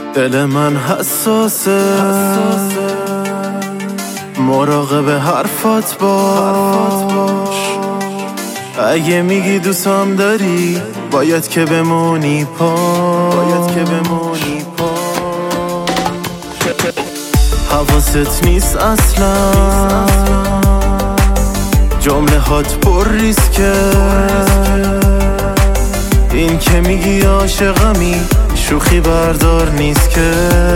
دل من حساسه مراقب حرفات باش. اگه میگی دوستم داری باید که بمونی پاش. حواست نیست اصلا جمله هات پر ریسکه. این که میگی عاشقمی شوخی بردار نیست که.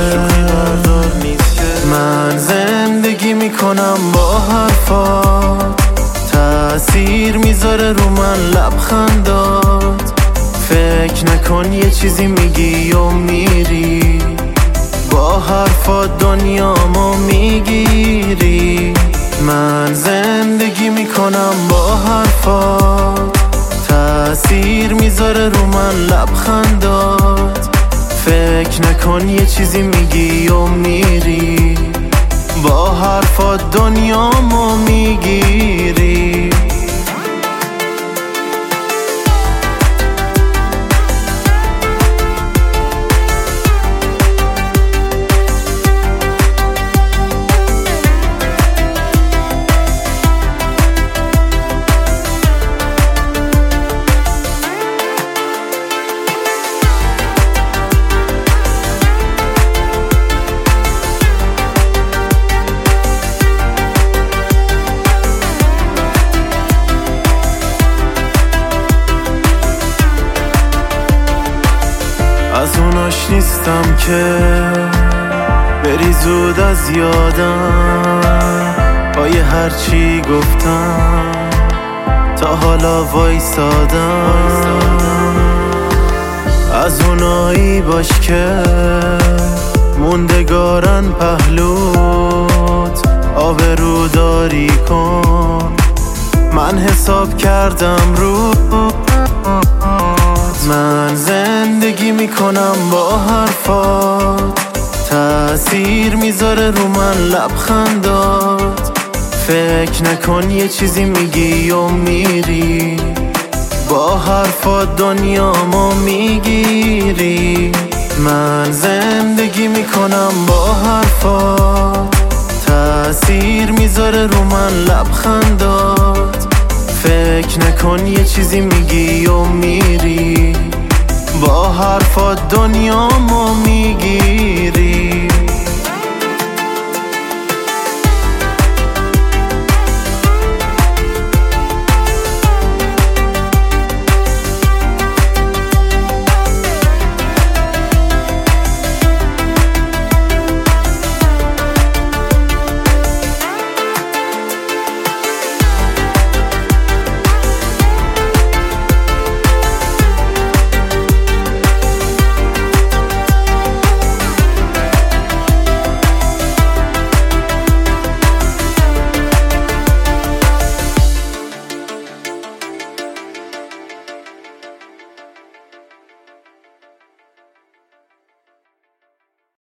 من زندگی میکنم با حرفات، تأثیر میذاره رو من لبخندات. فکر نکن یه چیزی میگی و میری، با حرفات دنیامو میگیری. من زندگی میکنم با حرفات، تأثیر میذاره رو من لبخندات. فکر نکن یه چیزی میگی و میری، با حرفات دنیامو میگیری. از اوناش نیستم که بری زود از یادم. با یه هرچی گفتم تا حالا وایسادم. از اونایی باش که موندگارن پهلوت، آبرو داری کن. من حساب کردم رو من زندگی میکنم با حرفات، تأثیر میذاره رو من لبخندات. فکر نکن یه چیزی میگی و میری، با حرفات دنیامو میگیری. من زندگی میکنم با حرفات، تأثیر میذاره رو من لبخندات. فکر نکن یه چیزی میگی و میری، با حرفات دنیامو میگی.